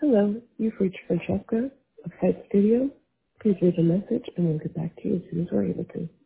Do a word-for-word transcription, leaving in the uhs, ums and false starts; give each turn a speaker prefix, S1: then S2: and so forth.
S1: Hello, you've reached Francesca of Site Studio. Please leave a message and we'll get back to you as soon as we're able to.